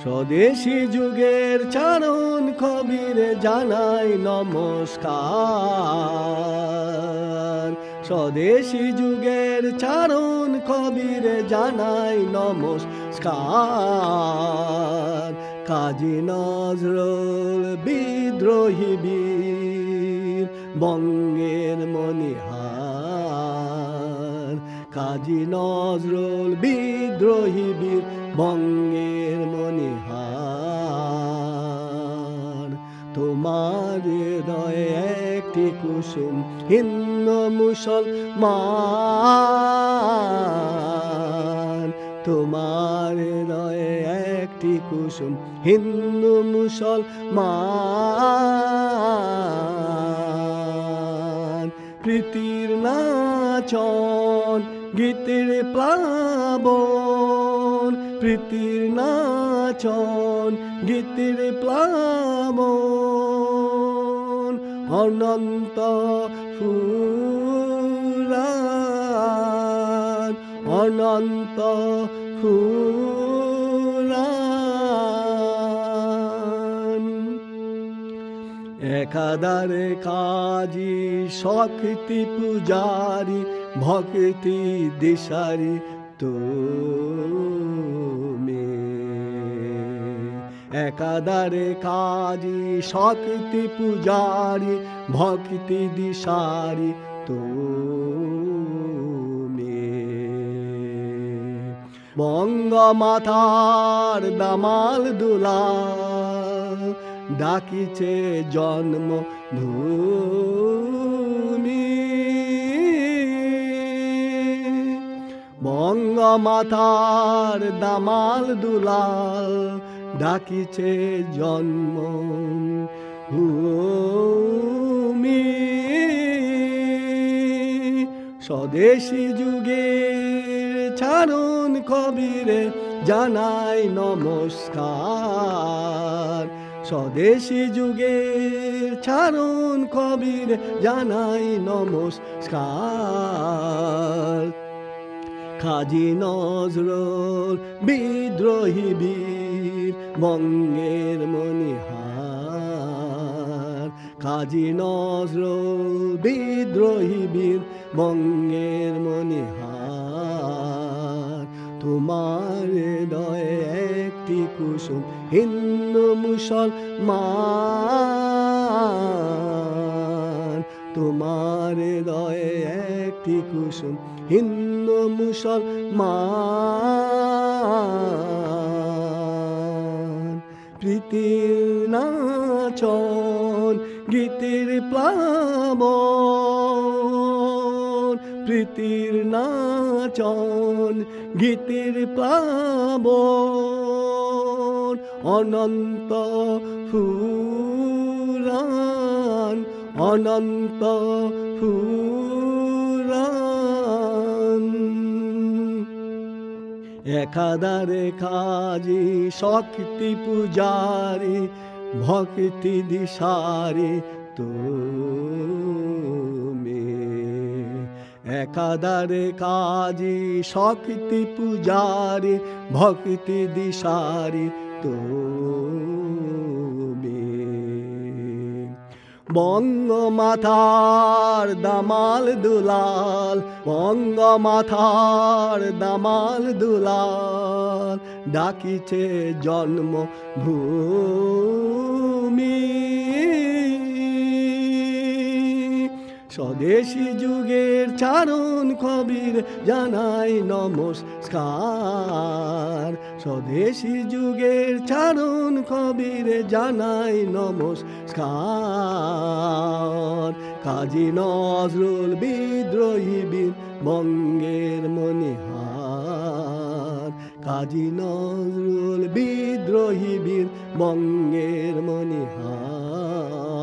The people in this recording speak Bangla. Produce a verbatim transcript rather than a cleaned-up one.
স্বদেশী যুগের চারণ কবিরে জানাই নমস্কার। স্বদেশী যুগের চারণ কবিরে জানাই নমস্কার। কাজী নজরুল বিদ্রোহী বীর বঙ্গের মণিহার। কাজী নজরুল বিদ্রোহী বীর বঙ্গের মণিহার। তোমার হৃদয়ে একটি কুসুম হিন্দু মুসলমান। তোমার হৃদয়ে একটি কুসুম হিন্দু মুসলমান। প্রীতির নাচন গীতের প্লাবন, প্রীতির নাচন গীতের প্লাবন। অনন্ত ফুরান, অনন্ত ফুরান। একাধারে কাজী শক্তি পূজারি ভক্তি দিশারি তুমি। একাধারে কাজী শক্তি পূজারি ভক্তি দিশারি তুমি। বঙ্গমাতার দামাল দুলাল ডাকিছে জন্ম ভূমি। বঙ্গমাতার দামাল দুলাল ডাকিছে জন্ম ভূমি। স্বদেশী যুগের চারণ কবিরে জানাই নমস্কার। স্বদেশী যুগের চারণ কবিরে জানাই নমস্কার। কাজী নজরুল বিদ্রোহী বীর বঙ্গের মণিহার। কাজী নজরুল বিদ্রোহী বীর বঙ্গের মণিহার। তোমার হৃদয়ে একটি কুসুম হিন্দু মুসলমান। তোমার হৃদয়ে একটি কুসুম হিন্দু মুসলমান। প্রীতির নাচন গীতের প্লাবন, প্রীতির নাচন গীতের প্লাবন। অনন্ত ফুরান, অনন্ত ফুরান। একাধারে কাজী শক্তি পূজারি ভক্তি দিশারি তুমি। একাধারে কাজী শক্তি পূজারি ভক্তি দিশারি তুমি। বঙ্গমাতার দামাল দুলাল, বঙ্গমাতার দামাল দুলাল ডাকিছে জন্ম ভূমি। স্বদেশী যুগের চারণ কবির জানাই নমস্কার। স্বদেশী যুগের চারণ কবির জানাই নমস্কার। কাজী নজরুল বিদ্রোহী বীর বঙ্গের মণিহার। কাজী নজরুল বিদ্রোহী বীর বঙ্গের মণিহার।